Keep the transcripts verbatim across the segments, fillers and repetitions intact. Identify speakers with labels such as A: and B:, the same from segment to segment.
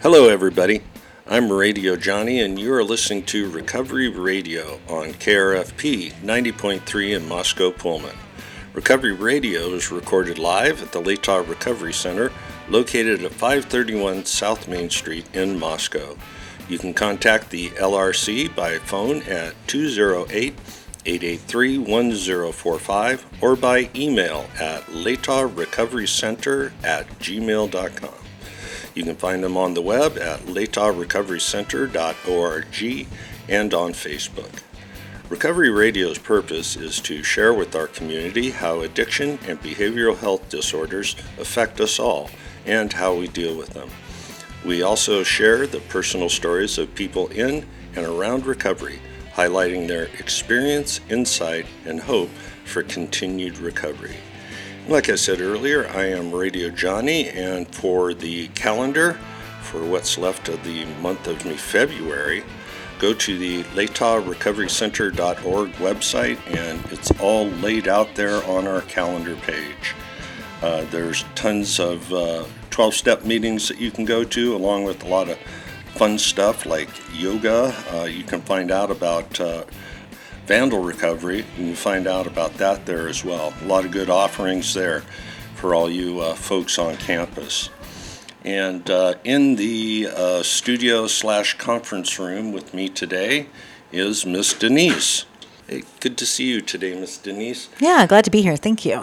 A: Hello, everybody. I'm Radio Johnny, and you are listening to Recovery Radio on K R F P ninety point three in Moscow, Pullman. Recovery Radio is recorded live at the Letov Recovery Center, located at five thirty-one South Main Street in Moscow. You can contact the L R C by phone at two oh eight, eight eight three, one oh four five or by email at letovrecoverycenter at gmail dot com. You can find them on the web at letov recovery center dot org and on Facebook. Recovery Radio's purpose is to share with our community how addiction and behavioral health disorders affect us all and how we deal with them. We also share the personal stories of people in and around recovery, highlighting their experience, insight, and hope for continued recovery. Like I said earlier, I am Radio Johnny, and for the calendar for what's left of the month of February, go to the letov recovery center dot org website, and it's all laid out there on our calendar page. Uh, there's tons of uh, twelve-step meetings that you can go to, along with a lot of fun stuff like yoga. Uh, you can find out about uh, Vandal recovery, and you find out about that there as well. A lot of good offerings there for all you uh, folks on campus. And uh, in the uh, studio slash conference room with me today is Miss Denise. Hey, good to see you today, Miss Denise.
B: Yeah, glad to be here. Thank you.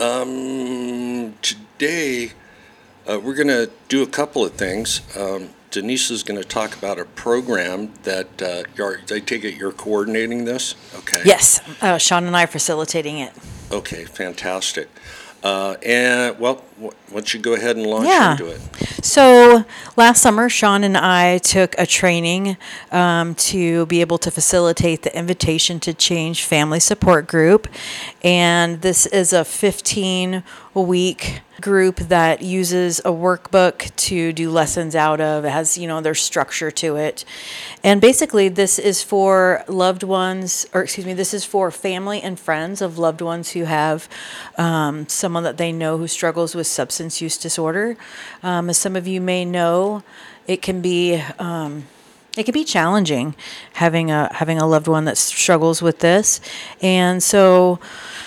A: Um, today uh, we're going to do a couple of things. Um, Denise is going to talk about a program that uh, you're, I take it you're coordinating this? Okay.
B: Yes, uh, Sean and I are facilitating it.
A: Okay, fantastic. Uh, and, well, why don't you go ahead and launch
B: yeah.
A: into it?
B: So last summer, Sean and I took a training um, to be able to facilitate the Invitation to Change Family Support Group. And this is a fifteen-week group that uses a workbook to do lessons out of. It has, you know, there's structure to it. And basically, this is for loved ones, or excuse me, this is for family and friends of loved ones who have um, someone that they know who struggles with substance use disorder. Um, as some of you may know, it can be um, it can be challenging having a having a loved one that struggles with this, and so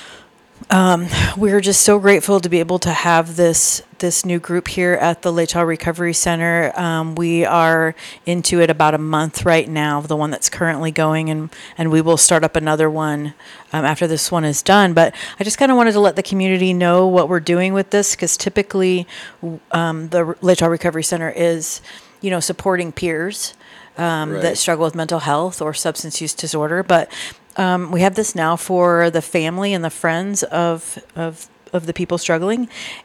B: um, we're just so grateful to be able to have this this new group here at the Letov Recovery Center. Um, we are into it about a month right now, the one that's currently going, and, and we will start up another one um, after this one is done. But I just kind of wanted to let the community know what we're doing with this, because typically um, the Letov Recovery Center is, you know, supporting peers um,
A: Right.
B: that struggle with mental health or substance use disorder. But um, we have this now for the family and the friends of of of the people struggling.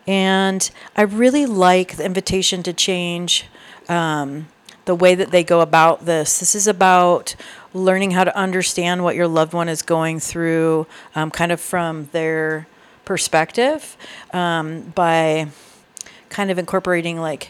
B: And I really like the Invitation to Change, um, the way that they go about this. This is about learning how to understand what your loved one is going through, um, kind of from their perspective, um, by kind of incorporating like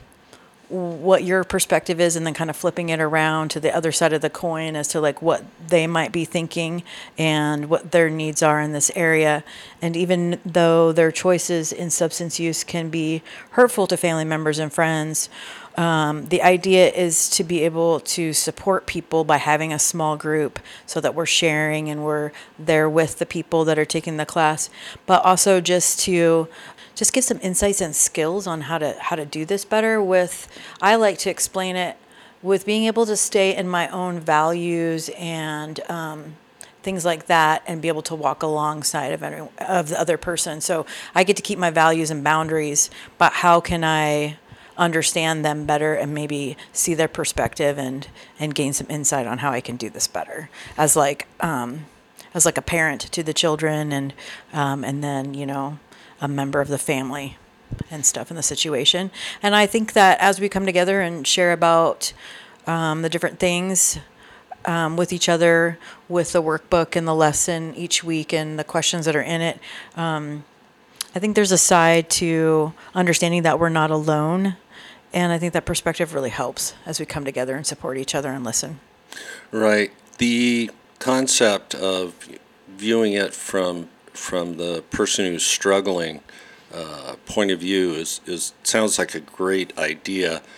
B: what your perspective is, and then kind of flipping it around to the other side of the coin as to like what they might be thinking and what their needs are in this area. And even though their choices in substance use can be hurtful to family members and friends, um, the idea is to be able to support people by having a small group so that we're sharing and we're there with the people that are taking the class, but also just to just give some insights and skills on how to how to do this better. With, I like to explain it with being able to stay in my own values and um, things like that, and be able to walk alongside of every, of the other person. So I get to keep my values and boundaries, but how can I understand them better and maybe see their perspective and and gain some insight on how I can do this better as like um, as like a parent to the children, and um, and then, you know, a member of the family and stuff in the situation. And I think that as we come together and share about um, the different things um, with each other, with the workbook and the lesson each week and the questions that are in it, um, I think there's a side to understanding that we're not alone. And I think that perspective really helps as we come together and support each other and listen.
A: Right. The concept of viewing it from from the person who's struggling uh, point of view is, is sounds like a great idea.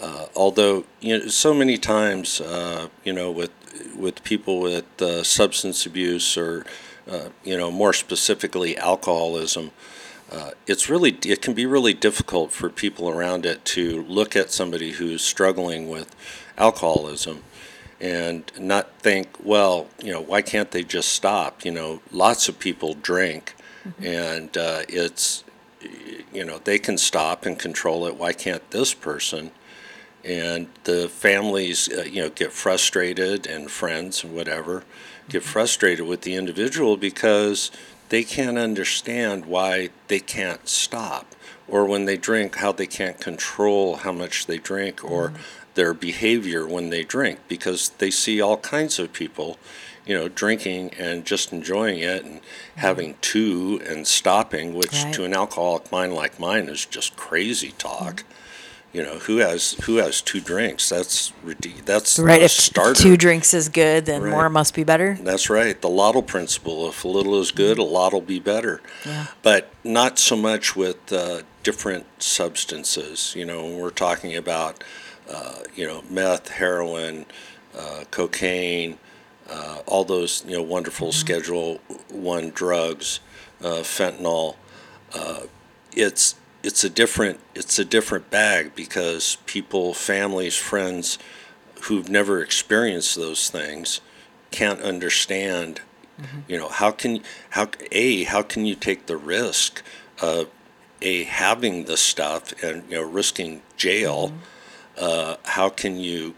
A: uh, although you know, so many times, uh, you know, with with people with uh, substance abuse or, uh, you know, more specifically alcoholism, uh, it's really it can be really difficult for people around it to look at somebody who's struggling with alcoholism and not think, well, you know, why can't they just stop? You know, lots of people drink, mm-hmm. and uh, it's, you know, they can stop and control it. Why can't this person? And the families, uh, you know, get frustrated, and friends and whatever get frustrated with the individual because they can't understand why they can't stop, or when they drink, how they can't control how much they drink, or mm-hmm. their behavior when they drink, because they see all kinds of people, you know, drinking and just enjoying it and mm-hmm. having two and stopping, which right. to an alcoholic mind like mine is just crazy talk. Mm-hmm. You know, who has who has two drinks? That's that's
B: right. If
A: starter.
B: two drinks is good, then right. more must be better.
A: That's right. The Lotto principle: if a little is good, mm-hmm. a lot will be better.
B: Yeah.
A: But not so much with uh, different substances. You know, when we're talking about, uh, you know, meth, heroin, uh, cocaine, uh, all those you know wonderful mm-hmm. Schedule One drugs, uh, fentanyl. Uh, it's It's a different it's a different bag, because people, families, friends who've never experienced those things can't understand. Mm-hmm. You know, how can how a how can you take the risk of a having the stuff and you know risking jail? Mm-hmm. Uh, how can you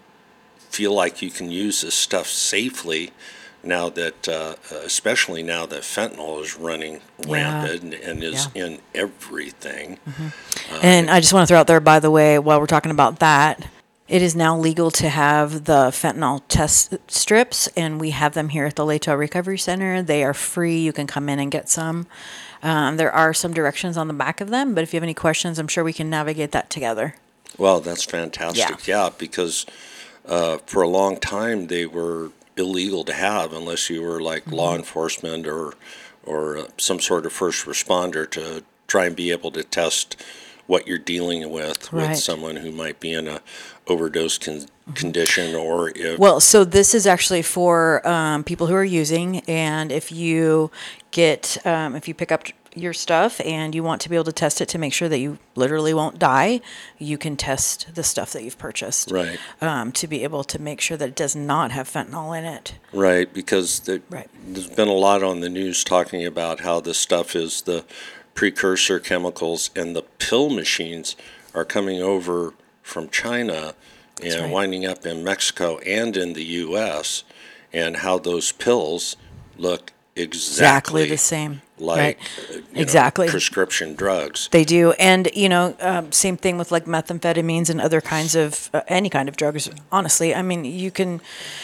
A: feel like you can use this stuff safely? Now that, uh, especially now that fentanyl is running yeah. rampant and, and is yeah. in everything.
B: Mm-hmm. Uh, and I just want to throw out there, by the way, while we're talking about that, it is now legal to have the fentanyl test strips, and we have them here at the Latah Recovery Center. They are free. You can come in and get some. Um, there are some directions on the back of them, but if you have any questions, I'm sure we can navigate that together.
A: Well, that's fantastic. Yeah, yeah because uh, for a long time they were illegal to have unless you were like mm-hmm. law enforcement or or uh, some sort of first responder to try and be able to test what you're dealing with right. with someone who might be in a overdose con- mm-hmm. condition, or if
B: well so this is actually for um, people who are using, and if you get um, if you pick up your stuff and you want to be able to test it to make sure that you literally won't die, you can test the stuff that you've purchased.
A: Right.
B: Um, to be able to make sure that it does not have fentanyl in it.
A: Right, because the,
B: right.
A: there's been a lot on the news talking about how this stuff is the precursor chemicals, and the pill machines are coming over from China and right. winding up in Mexico and in the U S, and how those pills look exactly,
B: exactly the same.
A: Like
B: right.
A: you
B: exactly
A: know, prescription drugs.
B: They do. And, you know, um, same thing with like methamphetamines and other kinds of, uh, any kind of drugs. Honestly, I mean, you can,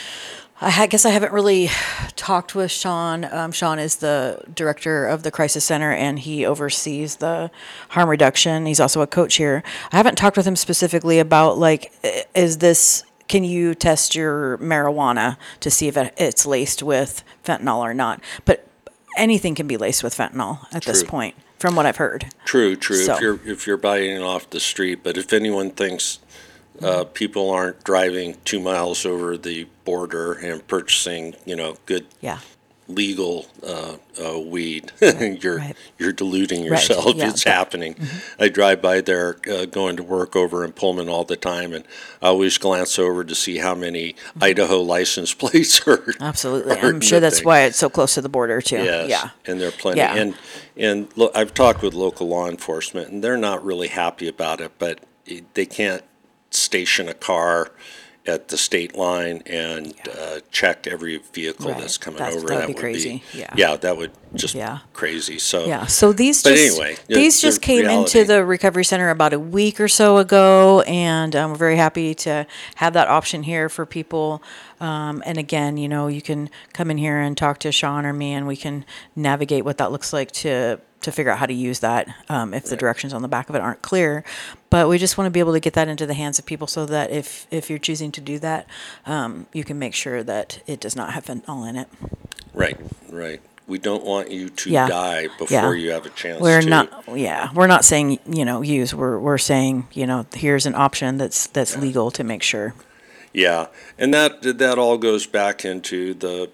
B: I guess I haven't really talked with Sean. Um, Sean is the director of the Crisis Center, and he oversees the harm reduction. He's also a coach here. I haven't talked with him specifically about like, is this, can you test your marijuana to see if it, it's laced with fentanyl or not? But anything can be laced with fentanyl at true. This point, from what I've heard.
A: True, true.
B: So.
A: If you're if you're buying it off the street, but if anyone thinks uh, people aren't driving two miles over the border and purchasing, you know, good,
B: yeah.
A: legal uh, uh, weed,
B: right.
A: you're
B: right.
A: you're deluding yourself.
B: Right. Yeah,
A: it's
B: but,
A: happening.
B: Mm-hmm.
A: I drive by there uh, going to work over in Pullman all the time, and I always glance over to see how many mm-hmm. Idaho license plates are.
B: Absolutely,
A: are
B: I'm sure that's thing. Why it's so close to the border too.
A: Yes.
B: Yeah,
A: and there are plenty.
B: Yeah.
A: And and lo- I've talked with local law enforcement, and they're not really happy about it, but they can't station a car at the state line and yeah. uh, check every vehicle right. that's coming that's, over.
B: That would
A: that
B: be
A: would
B: crazy.
A: Be,
B: yeah.
A: yeah, that would just
B: yeah.
A: crazy. So
B: yeah. So these
A: but
B: just
A: anyway,
B: these the, just the came reality. Into the recovery center about a week or so ago, and um, we're very happy to have that option here for people. Um, and again, you know, you can come in here and talk to Sean or me, and we can navigate what that looks like to. to figure out how to use that um, if the directions on the back of it aren't clear. But we just want to be able to get that into the hands of people so that if, if you're choosing to do that, um, you can make sure that it does not have fentanyl in it.
A: Right, right. we don't want you to
B: Yeah.
A: die before
B: Yeah.
A: you have a chance
B: We're
A: to.
B: not, yeah, we're not saying, you know, use. We're we're saying, you know, here's an option that's that's legal to make sure.
A: Yeah, and that that all goes back into the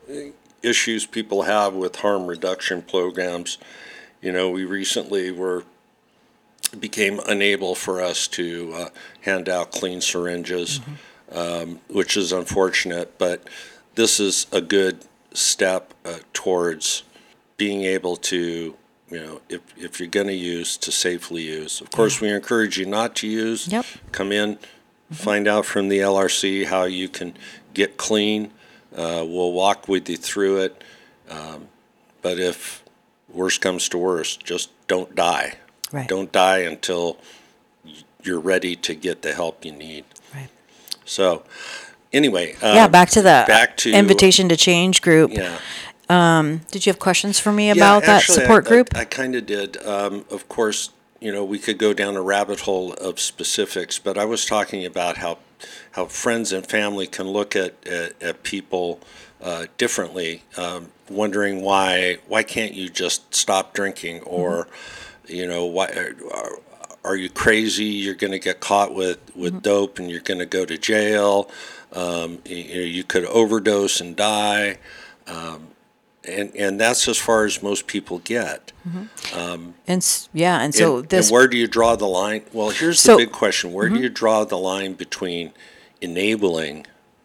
A: issues people have with harm reduction programs. You know, we recently were became unable for us to uh, hand out clean syringes, mm-hmm. um, which is unfortunate, but this is a good step uh, towards being able to, you know, if, if you're going to use, to safely use. Of course, yeah. we encourage you not to use.
B: Yep.
A: Come in, mm-hmm. find out from the L R C how you can get clean. Uh, we'll walk with you through it. Um, but if worst comes to worst, just don't die.
B: Right.
A: Don't die until you're ready to get the help you need.
B: Right.
A: So, anyway. Um,
B: yeah, back to the
A: back to,
B: Invitation to Change group.
A: Yeah.
B: Um, did you have questions for me about
A: yeah, actually,
B: that support
A: I,
B: group?
A: I, I kind of did. Um, of course, you know, we could go down a rabbit hole of specifics, but I was talking about how how friends and family can look at, at, at people uh, differently, um, wondering why why can't you just stop drinking, or mm-hmm. you know, why are, are you crazy? You're going to get caught with, with mm-hmm. dope and you're going to go to jail. Um, you, you know, you could overdose and die. Um, and and that's as far as most people get.
B: Mm-hmm.
A: Um,
B: and yeah, and so
A: and,
B: this.
A: And where do you draw the line? Well, here's
B: so,
A: the big question: where
B: mm-hmm.
A: do you draw the line between enabling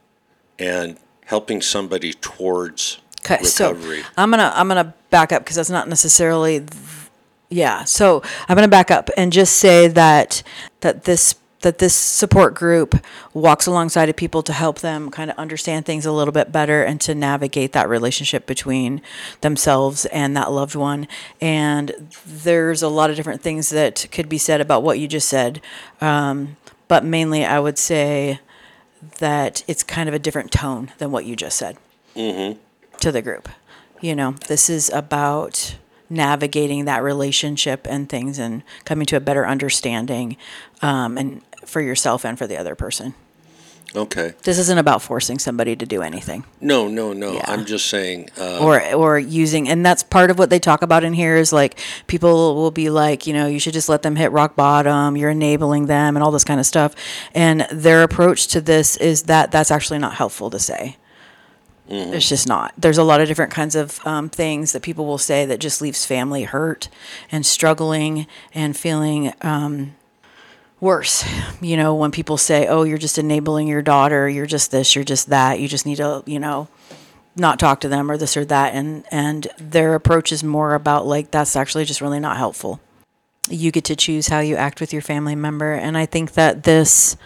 A: and helping somebody towards
B: okay,
A: recovery?
B: So I'm gonna I'm gonna back up because that's not necessarily. Th- yeah, so I'm gonna back up and just say that that this. that this support group walks alongside of people to help them kind of understand things a little bit better and to navigate that relationship between themselves and that loved one. And there's a lot of different things that could be said about what you just said. Um, but mainly I would say that it's kind of a different tone than what you just said
A: mm-hmm.
B: to the group. You know, this is about navigating that relationship and things and coming to a better understanding um, and for yourself and for the other person.
A: Okay.
B: This isn't about forcing somebody to do anything.
A: No, no, no.
B: Yeah.
A: I'm just saying. Uh,
B: or or using, and that's part of what they talk about in here is like people will be like, you know, you should just let them hit rock bottom. You're enabling them and all this kind of stuff. And their approach to this is that that's actually not helpful to say. Mm-hmm. It's just not. There's a lot of different kinds of um, things that people will say that just leaves family hurt and struggling and feeling um, worse. You know, when people say, oh, you're just enabling your daughter, you're just this, you're just that, you just need to, you know, not talk to them or this or that. And, and their approach is more about like, that's actually just really not helpful. You get to choose how you act with your family member. And I think that this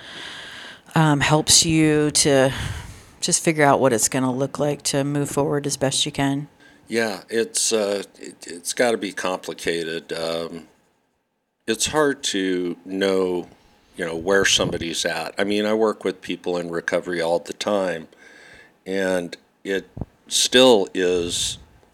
B: um, helps you to just figure out what it's going to look like to move forward as best you can.
A: Yeah, it's uh, it, it's got to be complicated. Um, it's hard to know, you know, where somebody's at. I mean, I work with people in recovery all the time, and it still is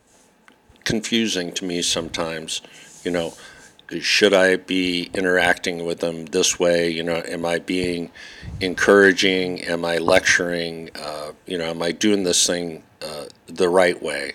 A: confusing to me sometimes. You know, should I be interacting with them this way? You know, am I being encouraging? Am I lecturing? Uh, you know, am I doing this thing uh, the right way?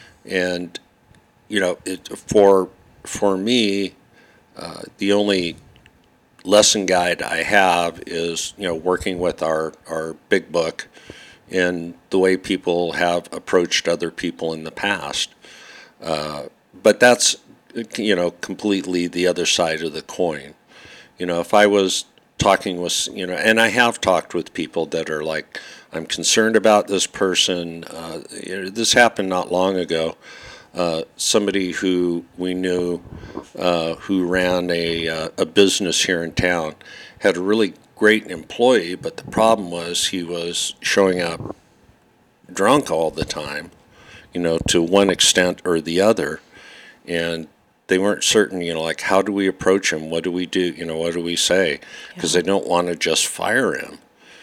A: And you know, it, for for me, uh, the only lesson guide I have is, you know, working with our our big book and the way people have approached other people in the past. Uh, but that's, you know, completely the other side of the coin. You know, if I was talking with, you know, and I have talked with people that are like, I'm concerned about this person. Uh, you know, this happened not long ago. Uh, somebody who we knew uh, who ran a, uh, a business here in town had a really great employee, but the problem was he was showing up drunk all the time, you know, to one extent or the other. And they weren't certain, you know, like, how do we approach him? What do we do? You know, what do we say? Because yeah. they don't want to just fire him.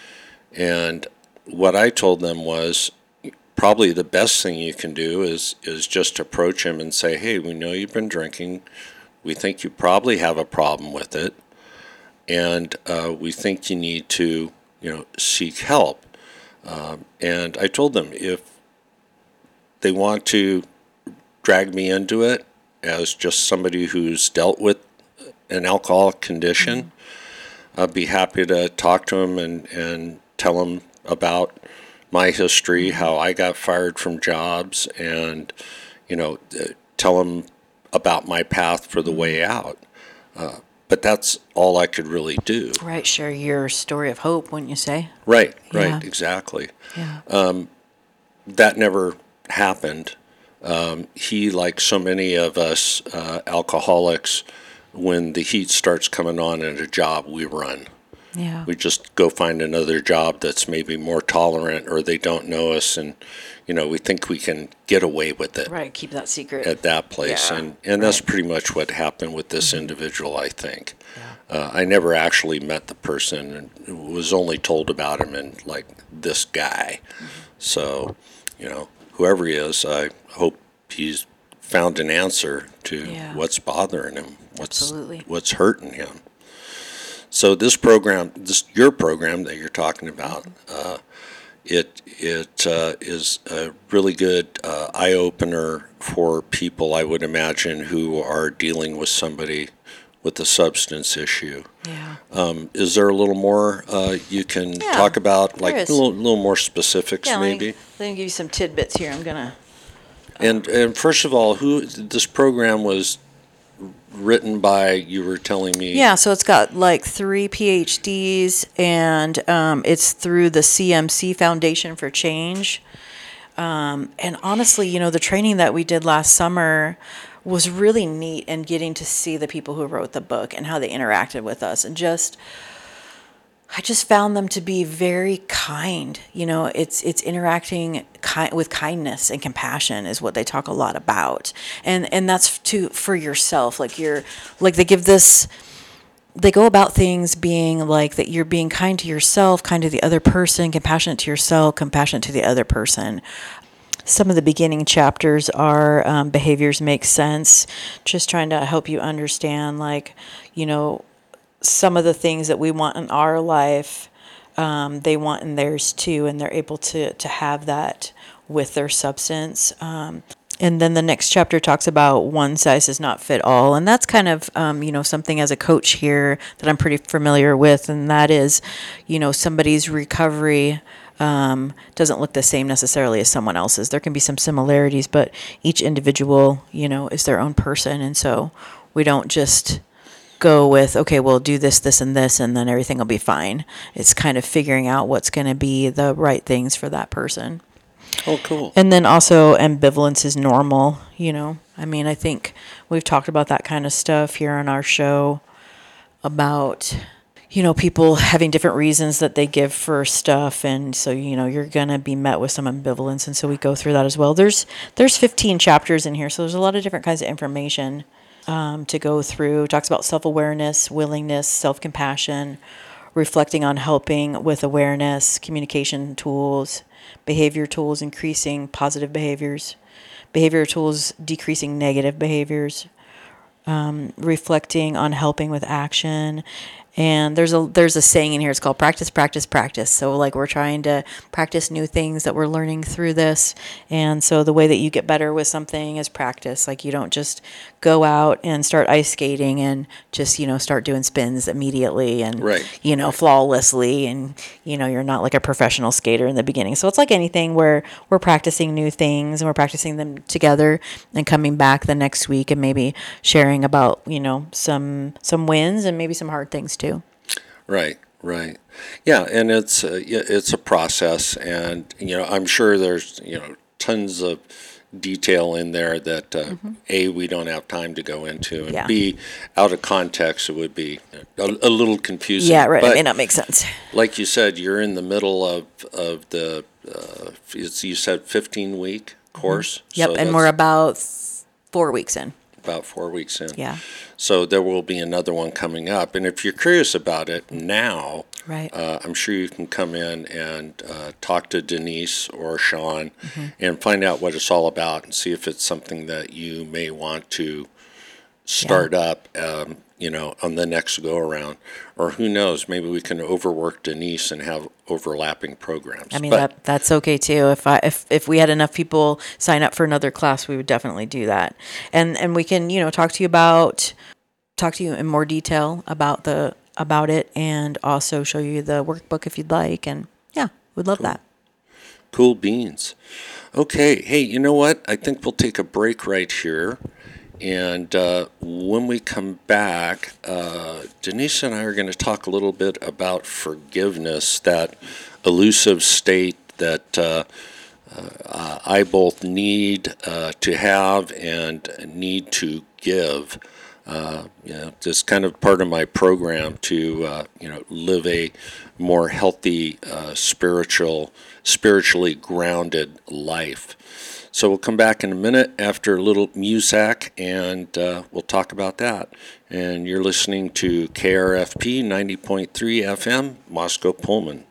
A: And what I told them was, probably the best thing you can do is is just approach him and say, hey, we know you've been drinking. We think you probably have a problem with it. And uh, we think you need to, you know, seek help. Um, and I told them if they want to drag me into it as just somebody who's dealt with an alcoholic condition, mm-hmm. I'd be happy to talk to them and, and tell them about my history, how I got fired from jobs, and, you know, tell them about my path for the way out. Uh, but that's all I could really do.
B: Right, share your story of hope, wouldn't you say?
A: Right, right,
B: Yeah.
A: exactly.
B: Yeah.
A: Um, that never happened. Um, he, like so many of us uh, alcoholics, when the heat starts coming on at a job, we run.
B: Yeah.
A: We just go find another job that's maybe more tolerant, or they don't know us, and you know we think we can get away with it.
B: Right, keep that secret
A: at that place,
B: yeah.
A: and and that's
B: right.
A: pretty much what happened with this mm-hmm. individual. I think
B: yeah.
A: uh, I never actually met the person, and was only told about him and like this guy. Mm-hmm. So, you know, whoever he is, I hope he's found an answer to
B: yeah.
A: what's bothering him, what's
B: Absolutely.
A: what's hurting him. So this program, this your program that you're talking about, uh, it it uh, is a really good uh, eye opener for people, I would imagine, who are dealing with somebody with a substance issue.
B: Yeah.
A: Um, is there a little more uh, you can
B: yeah,
A: talk about, like a little, little more specifics,
B: yeah,
A: maybe?
B: Let me, let me give you some tidbits here. I'm gonna.
A: And and first of all, who this program was written by, you were telling me?
B: Yeah, so it's got like three P H Ds, and um, it's through the C M C Foundation for Change. Um, and honestly, you know, the training that we did last summer was really neat, and getting to see the people who wrote the book and how they interacted with us, and just I just found them to be very kind. You know, it's it's interacting ki- with kindness and compassion is what they talk a lot about, and and that's to for yourself. Like you're like they give this, they go about things being like that. You're being kind to yourself, kind to the other person, compassionate to yourself, compassionate to the other person. Some of the beginning chapters are um, behaviors make sense, just trying to help you understand, like, you know, some of the things that we want in our life, um, they want in theirs too, and they're able to to have that with their substance. Um, and then the next chapter talks about one size does not fit all, and that's kind of um, you know something as a coach here that I'm pretty familiar with, and that is, you know, somebody's recovery um, doesn't look the same necessarily as someone else's. There can be some similarities, but each individual, you know, is their own person, and so we don't just go with, okay, we'll do this, this, and this, and then everything will be fine. It's kind of figuring out what's going to be the right things for that person.
A: Oh, cool.
B: And then also ambivalence is normal, you know. I mean, I think we've talked about that kind of stuff here on our show about, you know, people having different reasons that they give for stuff, and so, you know, you're going to be met with some ambivalence, and so we go through that as well. There's there's fifteen chapters in here, so there's a lot of different kinds of information Um, to go through. It talks about self-awareness, willingness, self-compassion, reflecting on helping with awareness, communication tools, behavior tools, increasing positive behaviors, behavior tools, decreasing negative behaviors, um, reflecting on helping with action. And there's a there's a saying in here, it's called practice, practice, practice. So like we're trying to practice new things that we're learning through this. And so the way that you get better with something is practice. Like you don't just go out and start ice skating and just, you know, start doing spins immediately and,
A: right.
B: you know, flawlessly. And, you know, you're not like a professional skater in the beginning. So it's like anything where we're practicing new things and we're practicing them together and coming back the next week and maybe sharing about, you know, some some wins and maybe some hard things too.
A: Right, right. Yeah, and it's uh, it's a process, and you know I'm sure there's you know tons of detail in there that uh, mm-hmm. A, we don't have time to go into, and yeah. B, out of context it would be a, a little confusing.
B: Yeah, right.
A: But
B: it may not make sense.
A: Like you said, you're in the middle of of the uh, it's, you said fifteen week course.
B: Mm-hmm. Yep, so and we're about four weeks in.
A: About four weeks in.
B: Yeah.
A: So there will be another one coming up. And if you're curious about it now,
B: right.
A: uh, I'm sure you can come in and uh, talk to Denise or Sean mm-hmm. and find out what it's all about and see if it's something that you may want to start yeah. up. Um, you know, on the next go around. Or who knows, maybe we can overwork Denise and have overlapping programs.
B: I mean,
A: but,
B: that that's okay too. If I if, if we had enough people sign up for another class, we would definitely do that. And and we can, you know, talk to you about talk to you in more detail about the about it, and also show you the workbook if you'd like. And yeah, we'd love
A: cool.
B: that.
A: Cool beans. Okay, hey, you know what? I think we'll take a break right here. And uh, when we come back, uh, Denise and I are going to talk a little bit about forgiveness, that elusive state that uh, uh, I both need uh, to have and need to give. Uh, you know, it's kind of part of my program to uh, you know live a more healthy, uh, spiritual, spiritually grounded life. So we'll come back in a minute after a little music, and uh, we'll talk about that. And you're listening to K R F P ninety point three F M, Moscow Pullman.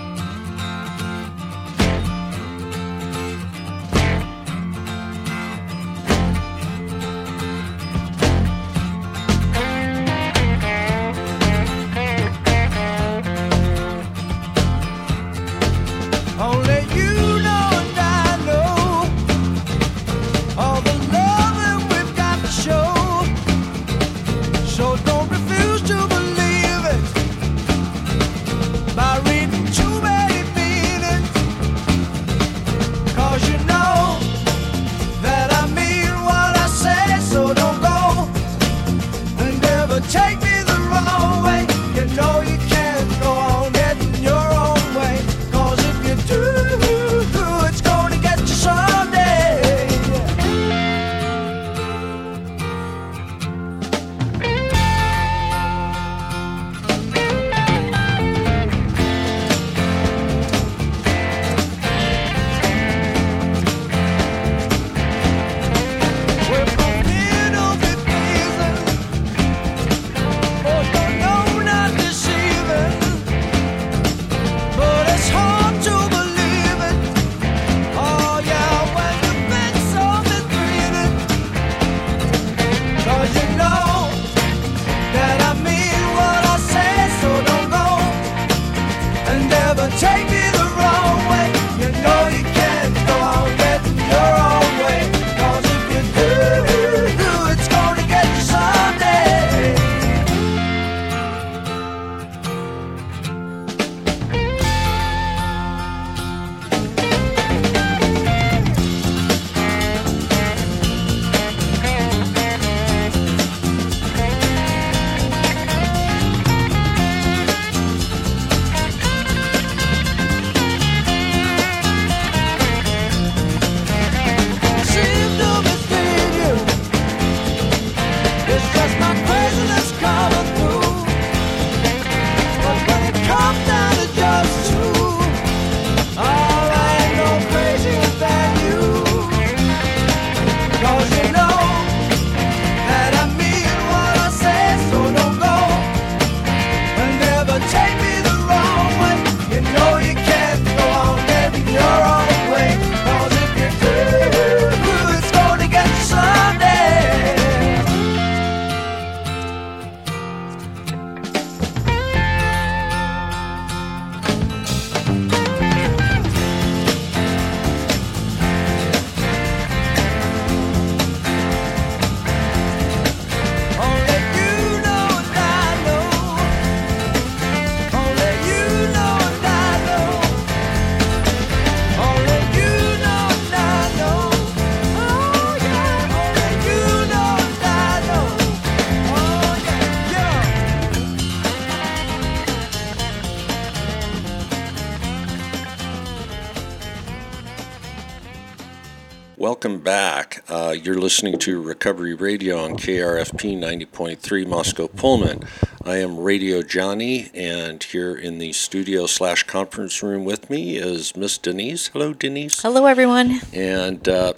A: Welcome back. Uh, you're listening to Recovery Radio on K R F P ninety point three Moscow Pullman. I am Radio Johnny, and here in the studio slash conference room with me is Miss Denise. Hello, Denise.
B: Hello, everyone.
A: And uh,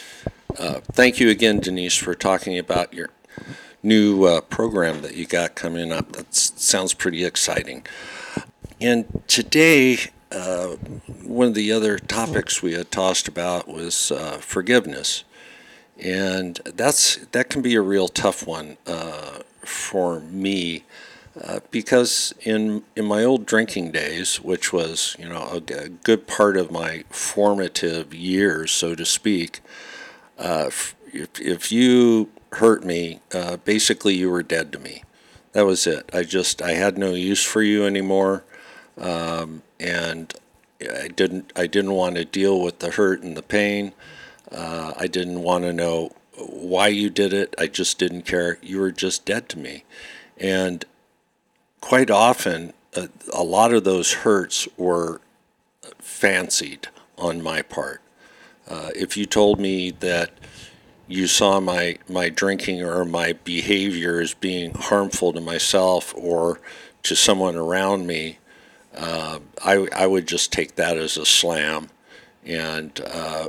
A: uh, thank you again, Denise, for talking about your new uh, program that you got coming up. That sounds pretty exciting. And today, Uh, one of the other topics we had tossed about was uh, forgiveness, and that's that can be a real tough one. Uh, for me uh, because in in my old drinking days, which was you know a, a good part of my formative years, so to speak, uh, if if you hurt me, uh, basically you were dead to me. That was it. I just I had no use for you anymore, um, and I didn't I didn't want to deal with the hurt and the pain. Uh, I didn't want to know why you did it. I just didn't care. You were just dead to me. And quite often, uh, a lot of those hurts were fancied on my part. Uh, if you told me that you saw my, my drinking or my behavior as being harmful to myself or to someone around me, uh, I, I would just take that as a slam. And uh,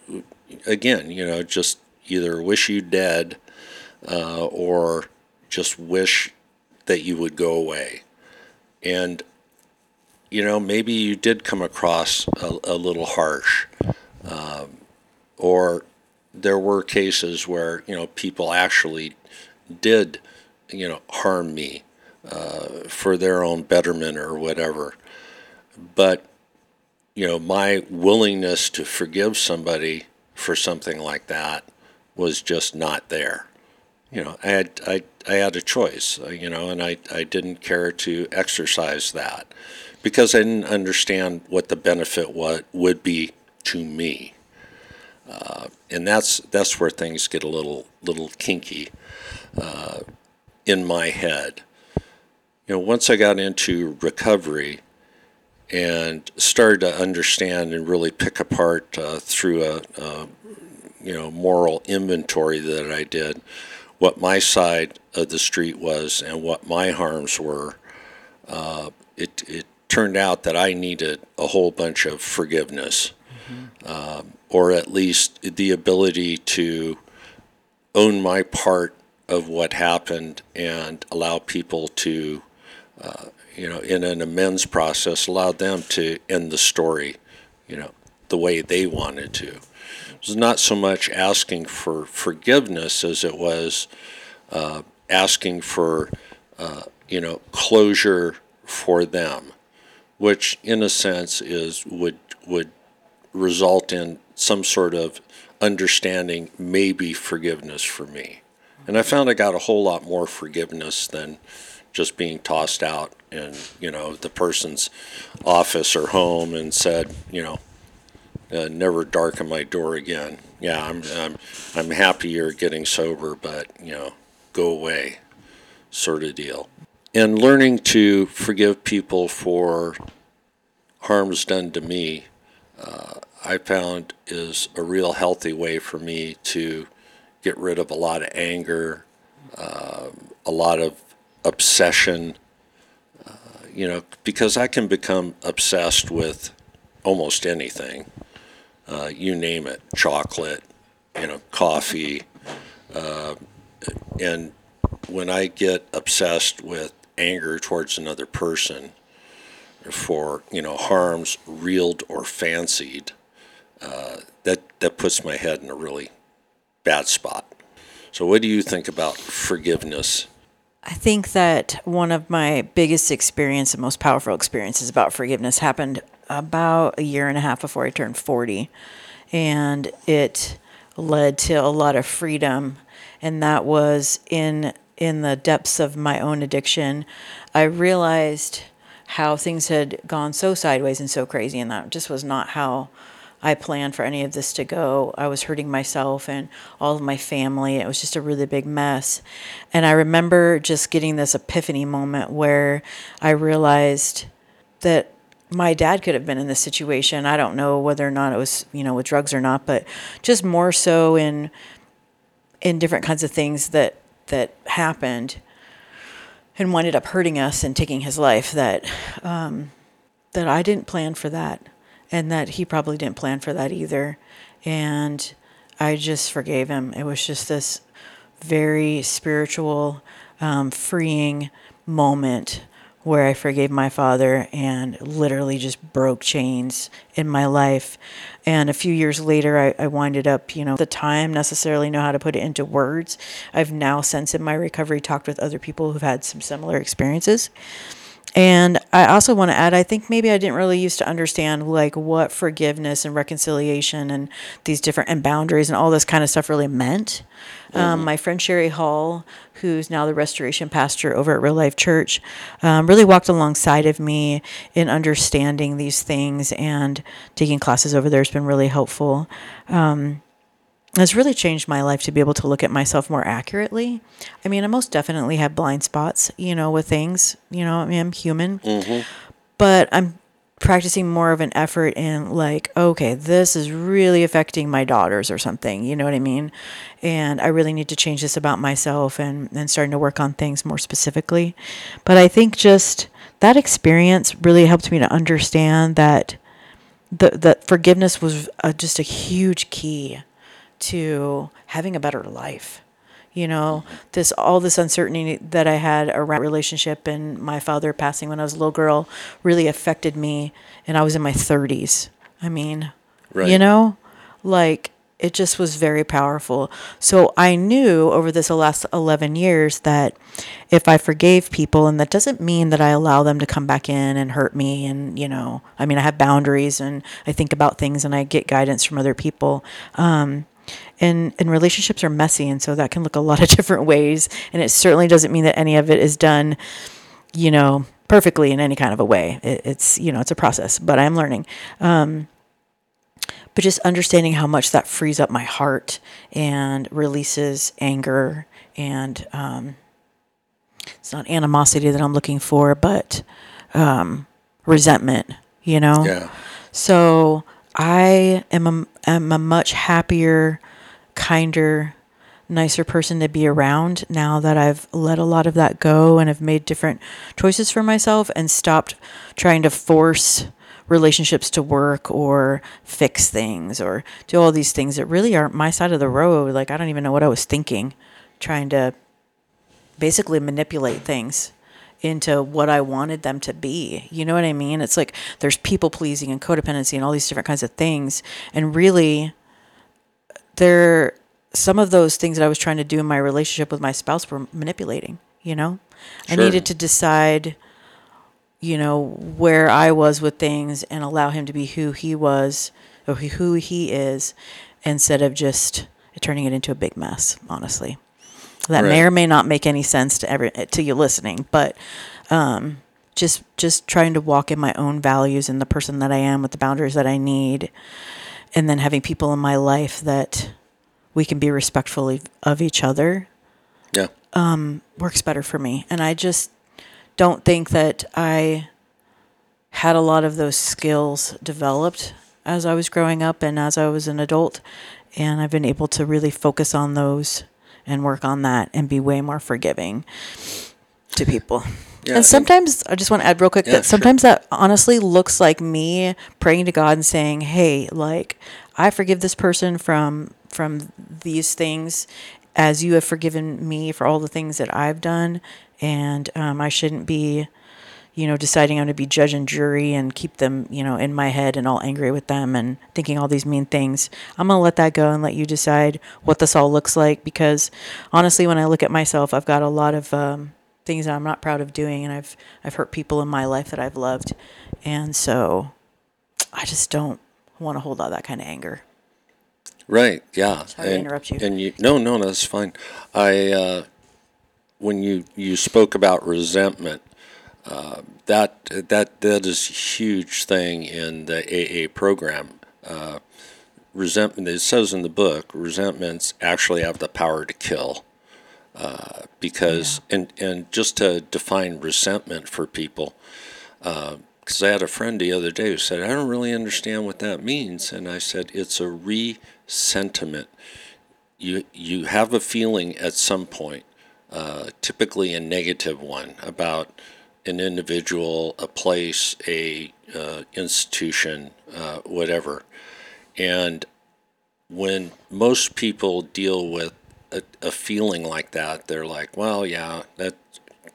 A: again, you know, just either wish you dead uh, or just wish that you would go away. And, you know, maybe you did come across a, a little harsh. Um, or there were cases where, you know, people actually did, you know, harm me uh, for their own betterment or whatever. But, you know, my willingness to forgive somebody for something like that was just not there. You know, I had I, I had a choice, you know, and I, I didn't care to exercise that because I didn't understand what the benefit what would be to me. Uh, and that's that's where things get a little little kinky uh, in my head. You know, once I got into recovery and started to understand and really pick apart uh, through a, a you know moral inventory that I did what my side of the street was and what my harms were, uh, it it turned out that I needed a whole bunch of forgiveness. Mm-hmm. um, or at least the ability to own my part of what happened and allow people to, uh, you know, in an amends process, allow them to end the story, you know, the way they wanted to. It was not so much asking for forgiveness as it was uh, asking for, uh, you know, closure for them, which in a sense is would would result in some sort of understanding, maybe forgiveness for me. And I found I got a whole lot more forgiveness than just being tossed out in, you know, the person's office or home and said, you know, uh, never darken my door again. Yeah, I'm, I'm, I'm happy you're getting sober, but, you know, go away, sort of deal. And learning to forgive people for harms done to me, uh, I found is a real healthy way for me to get rid of a lot of anger, uh, a lot of obsession, uh, you know, because I can become obsessed with almost anything, uh, you name it, chocolate, you know, coffee, uh, and when I get obsessed with anger towards another person for, you know, harms reeled or fancied, Uh, that that puts my head in a really bad spot. So what do you think about forgiveness?
B: I think that one of my biggest experience and most powerful experiences about forgiveness happened about a year and a half before I turned forty. And it led to a lot of freedom. And that was in in the depths of my own addiction. I realized how things had gone so sideways and so crazy, and that just was not how I planned for any of this to go. I was hurting myself and all of my family. It was just a really big mess. And I remember just getting this epiphany moment where I realized that my dad could have been in this situation. I don't know whether or not it was, you know, with drugs or not, but just more so in in different kinds of things that that happened and ended up hurting us and taking his life, that um, that I didn't plan for that. And that he probably didn't plan for that either. And I just forgave him. It was just this very spiritual, um, freeing moment where I forgave my father and literally just broke chains in my life. And a few years later, I, I winded up, you know, the time necessarily know how to put it into words. I've now, since in my recovery, talked with other people who've had some similar experiences. And I also want to add, I think maybe I didn't really used to understand like what forgiveness and reconciliation and these different and boundaries and all this kind of stuff really meant. Mm-hmm. Um, my friend Sherry Hall, who's now the restoration pastor over at Real Life Church, um, really walked alongside of me in understanding these things, and taking classes over there has been really helpful. Um, It's really changed my life to be able to look at myself more accurately. I mean, I most definitely have blind spots, you know, with things, you know, I mean, I'm human,
A: Mm-hmm.
B: but I'm practicing more of an effort in like, okay, this is really affecting my daughters or something, you know what I mean? And I really need to change this about myself, and, and starting to work on things more specifically. But I think just that experience really helped me to understand that the, that forgiveness was uh, just a huge key to having a better life. You know, this all this uncertainty that I had around relationship and my father passing when I was a little girl really affected me, and I was in my thirties. I mean,
A: Right.
B: you know, like it just was very powerful. So I knew over this last eleven years that if I forgave people, and that doesn't mean that I allow them to come back in and hurt me, and, you know, I mean, I have boundaries and I think about things and I get guidance from other people. Um, And, and relationships are messy, and so that can look a lot of different ways. And it certainly doesn't mean that any of it is done, you know, perfectly in any kind of a way. It, it's, you know, it's a process, but I'm learning. Um, but just understanding how much that frees up my heart and releases anger, and um, it's not animosity that I'm looking for, but um, resentment, you know?
A: Yeah.
B: So I am a, am a much happier, kinder, nicer person to be around now that I've let a lot of that go and have made different choices for myself and stopped trying to force relationships to work or fix things or do all these things that really aren't my side of the road. Like, I don't even know what I was thinking, trying to basically manipulate things into what I wanted them to be. You know what I mean? It's like there's people pleasing and codependency and all these different kinds of things. And really, there, some of those things that I was trying to do in my relationship with my spouse were manipulating, you know?
A: Sure.
B: I needed to decide, you know, where I was with things and allow him to be who he was or who he is, instead of just turning it into a big mess, honestly. That
A: Right.
B: may or may not make any sense to every to you listening, but um, just just trying to walk in my own values and the person that I am with the boundaries that I need, and then having people in my life that we can be respectful of each other.
A: Yeah.
B: Um, works better for me, and I just don't think that I had a lot of those skills developed as I was growing up and as I was an adult, and I've been able to really focus on those and work on that and be way more forgiving to people.
A: Yeah,
B: and sometimes, I just want to add real quick
A: Yeah,
B: that sometimes that honestly looks like me praying to God and saying, hey, like, I forgive this person from from these things as you have forgiven me for all the things that I've done. And um, I shouldn't be, you know, deciding I'm going to be judge and jury and keep them, you know, in my head and all angry with them and thinking all these mean things. I'm going to let that go and let you decide what this all looks like, because honestly, when I look at myself, I've got a lot of um, things that I'm not proud of doing, and I've I've hurt people in my life that I've loved. And so I just don't want to hold all that kind of anger.
A: Right. Yeah.
B: Sorry to interrupt you.
A: And you, no, no, that's fine. I, uh, when you, you spoke about resentment, uh, that that that is a huge thing in the A A program. Uh, resentment. It says in the book, resentments actually have the power to kill. Uh, because yeah. and and just to define resentment for people. Because uh, I had a friend the other day who said, I don't really understand what that means. And I said, it's a re-sentiment. You, you have a feeling at some point, uh, typically a negative one, about an individual, a place, a uh, institution, uh, whatever. And when most people deal with a, a feeling like that, they're like, well, yeah, that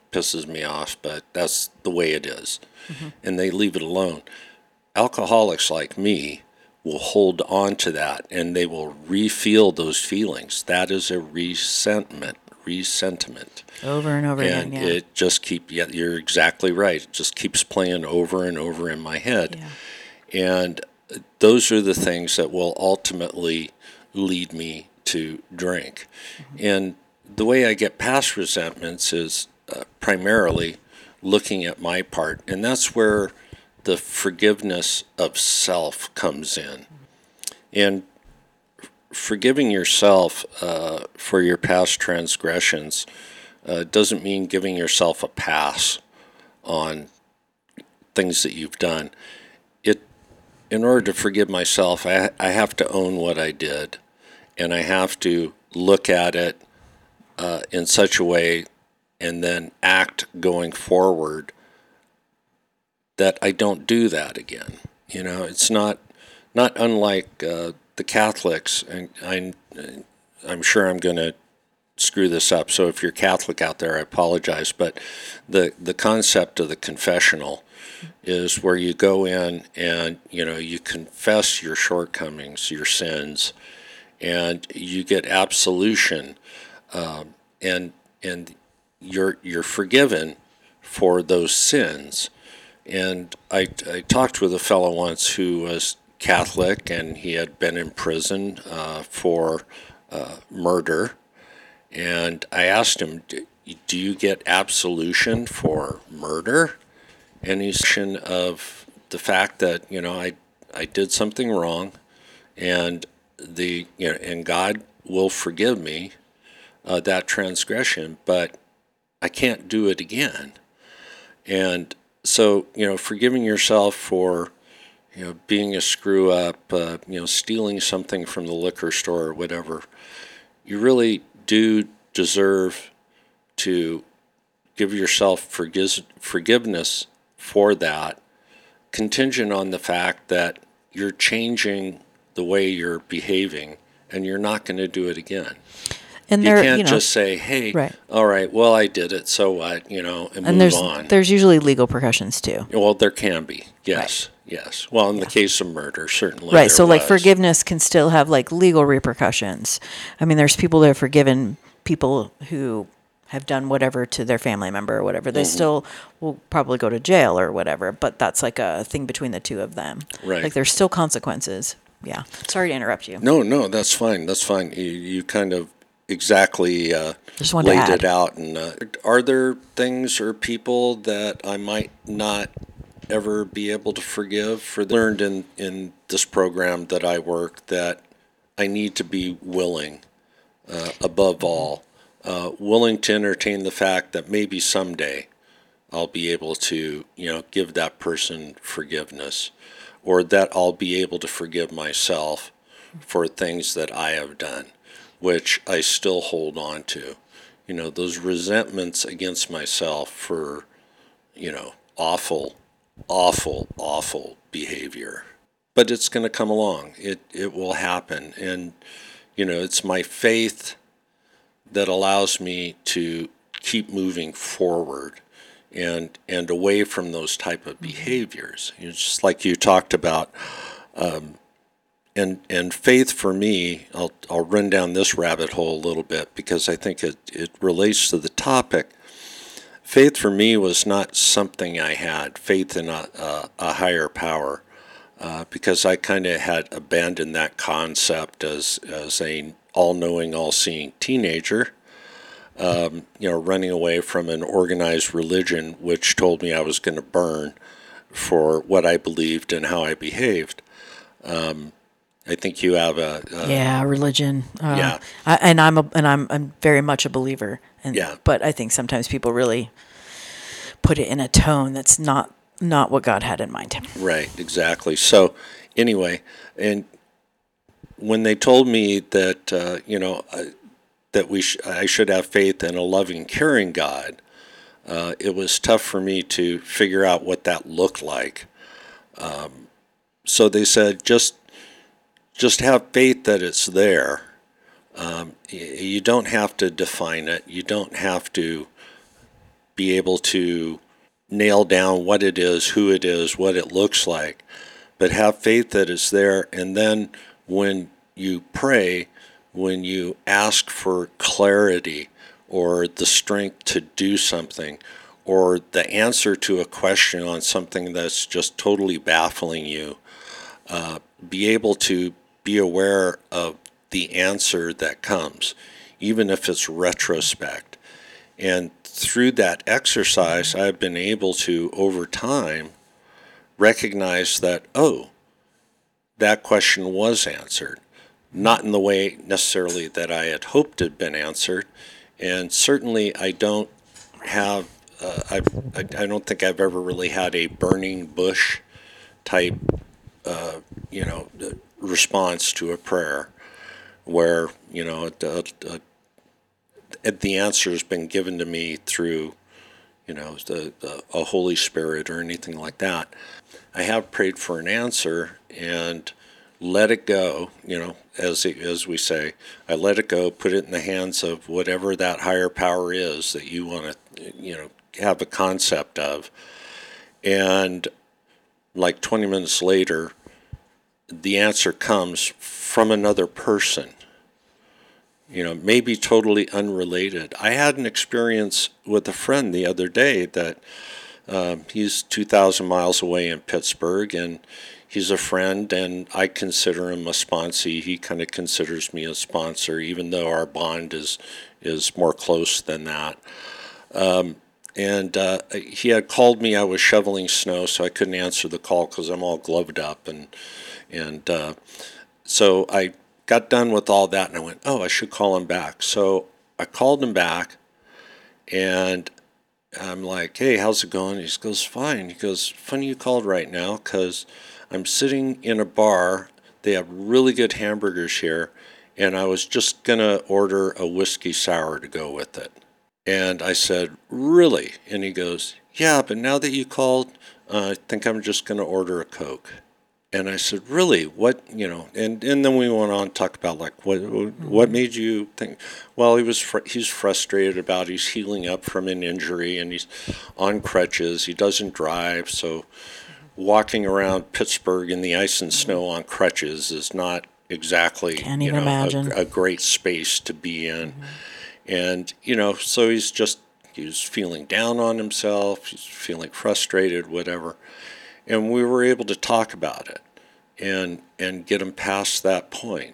A: pisses me off, but that's the way it is. Mm-hmm. And they leave it alone. Alcoholics like me will hold on to that, and they will re-feel those feelings. That is a resentment, resentiment.
B: Over and over
A: and
B: again, yeah.
A: it just keep, yeah, you're exactly right. It just keeps playing over and over in my head. Yeah. And those are the things that will ultimately lead me to drink. Mm-hmm. And the way I get past resentments is uh, primarily looking at my part, and that's where the forgiveness of self comes in. And forgiving yourself uh, for your past transgressions uh, doesn't mean giving yourself a pass on things that you've done. It, in order to forgive myself, I, I have to own what I did, and I have to look at it uh, in such a way and then act going forward that I don't do that again. You know, it's not not unlike uh, the Catholics, and I, I'm sure I'm going to screw this up, so if you're Catholic out there, I apologize, but the, the concept of the confessional is where you go in and, you know, you confess your shortcomings, your sins, and you get absolution, um, and and you're you're forgiven for those sins. And I, I talked with a fellow once who was Catholic, and he had been in prison uh, for uh, murder. And I asked him, do you get absolution for murder? And he's of the fact that, you know, I I did something wrong, and the you know, and God will forgive me uh, that transgression, but I can't do it again. And so, you know, forgiving yourself for, you know, being a screw up, uh, you know, stealing something from the liquor store or whatever, you really do deserve to give yourself forgive, forgiveness for that, contingent on the fact that you're changing the way you're behaving and you're not going to do it again. And you can't you know, just say, hey, right. all right, well, I did it, so what, you know, and, and move
B: there's,
A: on.
B: There's usually legal repercussions, too.
A: Well, there can be, yes, right. yes. Well, in yeah. the case of murder, certainly
B: Right, so,
A: was.
B: like, forgiveness can still have, like, legal repercussions. I mean, there's people that have forgiven people who have done whatever to their family member or whatever. They mm-hmm. still will probably go to jail or whatever, but that's, like, a thing between the two of them.
A: Right.
B: Like, there's still consequences. Yeah. Sorry to interrupt you.
A: No, no, that's fine. That's fine. You, you kind of exactly uh, laid it out. And uh, are there things or people that I might not ever be able to forgive? For the, learned in, in this program that I work that I need to be willing, uh, above all, uh, willing to entertain the fact that maybe someday I'll be able to, you know, give that person forgiveness, or that I'll be able to forgive myself for things that I have done, which I still hold on to. You know, those resentments against myself for, you know, awful, awful, awful behavior. But it's going to come along. It it will happen. And, you know, it's my faith that allows me to keep moving forward and and away from those type of behaviors. You know, just like you talked about, um, And and faith for me, I'll I'll run down this rabbit hole a little bit because I think it, it relates to the topic. Faith for me was not something I had, faith in a, a, a higher power, uh, because I kind of had abandoned that concept as, as a all-knowing, all-seeing teenager, um, you know, running away from an organized religion which told me I was going to burn for what I believed and how I behaved. Um, I think you have a, a
B: yeah religion. Uh,
A: yeah,
B: I, and I'm a, and I'm I'm very much a believer. And,
A: yeah.
B: But I think sometimes people really put it in a tone that's not not what God had in mind.
A: Right. Exactly. So anyway, and when they told me that uh, you know uh, that we sh- I should have faith in a loving, caring God, uh, it was tough for me to figure out what that looked like. Um, so they said just. Just have faith that it's there. Um, you don't have to define it. You don't have to be able to nail down what it is, who it is, what it looks like, but have faith that it's there. And then when you pray, when you ask for clarity or the strength to do something, or the answer to a question on something that's just totally baffling you, uh, be able to be aware of the answer that comes, even if it's retrospect. And through that exercise, I've been able to, over time, recognize that, oh, that question was answered. Not in the way necessarily that I had hoped had been answered. And certainly I don't have, uh, I, I, I don't think I've ever really had a burning bush type, uh, you know, response to a prayer where, you know, a, a, a, the answer has been given to me through, you know, the, the, a Holy Spirit or anything like that. I have prayed for an answer and let it go, you know, as as we say, I let it go, put it in the hands of whatever that higher power is that you want to, you know, have a concept of. And like twenty minutes later, the answer comes from another person, you know, maybe totally unrelated. I had an experience with a friend the other day that uh, he's two thousand miles away in Pittsburgh, and he's a friend, and I consider him a sponsee. He kind of considers me a sponsor, even though our bond is is more close than that. Um, and uh, he had called me. I was shoveling snow, so I couldn't answer the call because I'm all gloved up. And, and uh, so I got done with all that, and I went, oh, I should call him back. So I called him back, and I'm like, hey, how's it going? He goes, fine. He goes, funny you called right now because I'm sitting in a bar. They have really good hamburgers here, and I was just going to order a whiskey sour to go with it. And I said, really? And he goes, yeah, but now that you called, uh, I think I'm just going to order a Coke. And I said, really? What, you know, and, and then we went on to talk about, like, what what made you think? Well, he was fr- he's frustrated about he's healing up from an injury, and he's on crutches. He doesn't drive, so walking around Pittsburgh in the ice and snow on crutches is not exactly
B: Can't
A: you
B: even
A: know,
B: imagine.
A: A, a great space to be in. Mm-hmm. And, you know, so he's just, he's feeling down on himself, he's feeling frustrated, whatever. And we were able to talk about it and and get him past that point.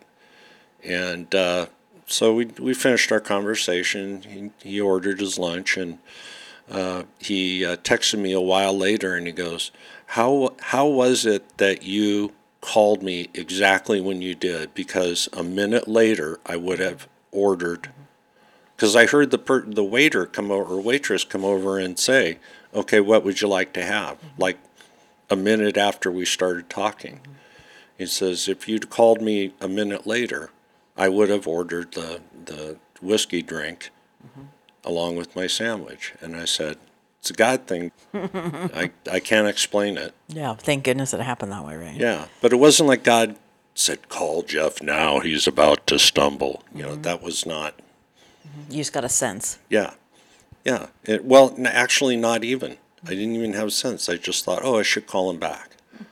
A: And uh, so we we finished our conversation. He, he ordered his lunch, and uh, he uh, texted me a while later, and he goes, how how was it that you called me exactly when you did? Because a minute later I would have ordered, because I heard the per, the waiter come over, or waitress come over and say, okay, what would you like to have? Like a minute after we started talking. He says, if you'd called me a minute later, I would have ordered the, the whiskey drink mm-hmm. along with my sandwich. And I said, it's a God thing. I, I can't explain it.
B: Yeah, thank goodness it happened that way, right?
A: Yeah, but it wasn't like God said, call Jeff now, he's about to stumble. You know, mm-hmm. that was not.
B: You just got a sense.
A: Yeah, yeah. It, well, actually not even. I didn't even have a sense. I just thought, oh, I should call him back.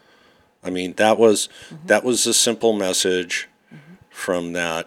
A: I mean, that was mm-hmm. that was a simple message mm-hmm. from that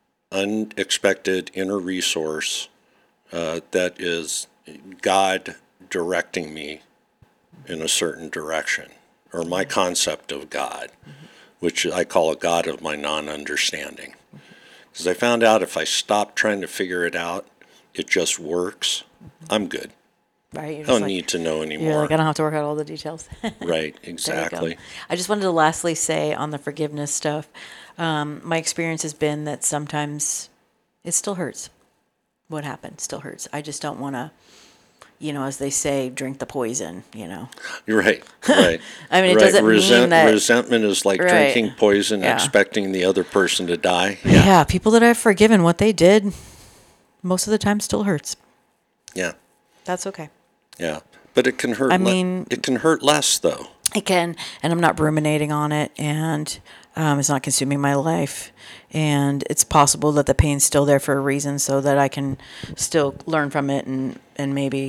A: unexpected inner resource uh, that is God directing me in a certain direction, or my concept of God, mm-hmm. which I call a God of my non-understanding. Because mm-hmm. I found out if I stop trying to figure it out, it just works, mm-hmm. I'm good.
B: Right,
A: I don't like, need to know anymore.
B: You're like, I don't have to work out all the details.
A: Right, exactly.
B: I just wanted to lastly say on the forgiveness stuff, um, my experience has been that sometimes it still hurts. What happened still hurts. I just don't want to, you know, as they say, drink the poison, you know.
A: You're right, right.
B: I mean, it
A: right.
B: doesn't
A: Resent,
B: mean that...
A: Resentment is like right. drinking poison, yeah. expecting the other person to die.
B: Yeah. yeah, people that I've forgiven, what they did, most of the time still hurts.
A: Yeah.
B: That's okay.
A: Yeah, but it can hurt.
B: I mean,
A: le- it can hurt less, though.
B: It can, and I'm not ruminating on it, and um, it's not consuming my life. And it's possible that the pain's still there for a reason, so that I can still learn from it and, and maybe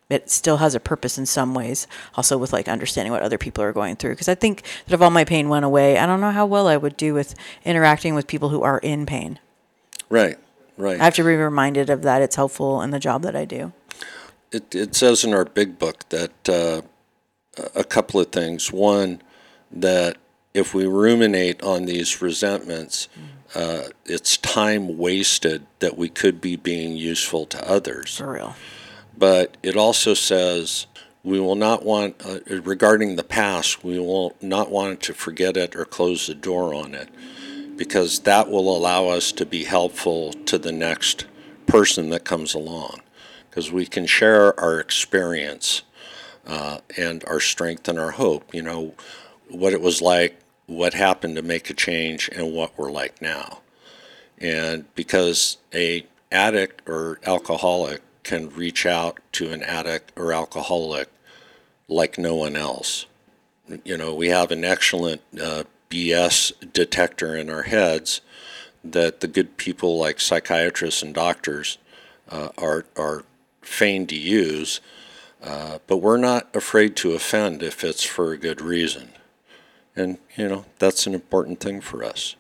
B: it still has a purpose in some ways. Also with like understanding what other people are going through. Because I think that if all my pain went away, I don't know how well I would do with interacting with people who are in pain.
A: Right, right.
B: I have to be reminded of that. It's helpful in the job that I do.
A: It, it says in our big book that uh, a couple of things. One, that if we ruminate on these resentments, uh, it's time wasted that we could be being useful to others.
B: For real.
A: But it also says we will not want, uh, regarding the past, we will not want to forget it or close the door on it, because that will allow us to be helpful to the next person that comes along, because we can share our experience uh, and our strength and our hope, you know, what it was like, what happened to make a change, and what we're like now. And because a addict or alcoholic can reach out to an addict or alcoholic like no one else. You know, we have an excellent uh, B S detector in our heads that the good people like psychiatrists and doctors uh, are are fain to use, uh, but we're not afraid to offend if it's for a good reason. And, you know, that's an important thing for us.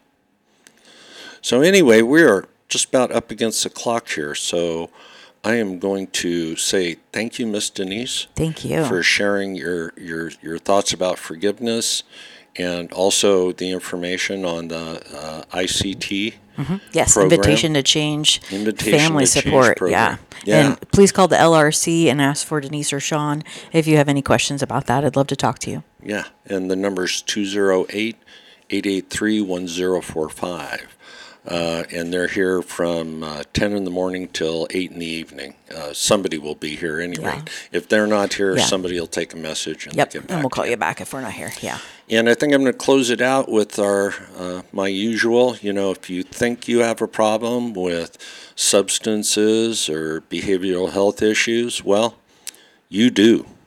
A: So anyway, we are just about up against the clock here, so I am going to say thank you, Miss Denise.
B: Thank you.
A: For sharing your, your, your thoughts about forgiveness and also the information on the uh, I C T
B: mm-hmm. Yes,
A: program.
B: Invitation to Change
A: Invitation
B: Family
A: to
B: Support.
A: Change
B: yeah.
A: yeah.
B: And please call the L R C and ask for Denise or Sean if you have any questions about that. I'd love to talk to you.
A: Yeah, and the number's two oh eight, eight eight three, one oh four five. Uh, and they're here from uh, ten in the morning till eight in the evening. Uh, somebody will be here anyway.
B: Yeah.
A: If they're not here,
B: Yeah.
A: somebody will take a message and
B: Yep,
A: get back
B: and we'll
A: to
B: call
A: you.
B: you back if we're not here. Yeah.
A: And I think I'm going to close it out with our uh, my usual, you know, if you think you have a problem with substances or behavioral health issues, well, you do.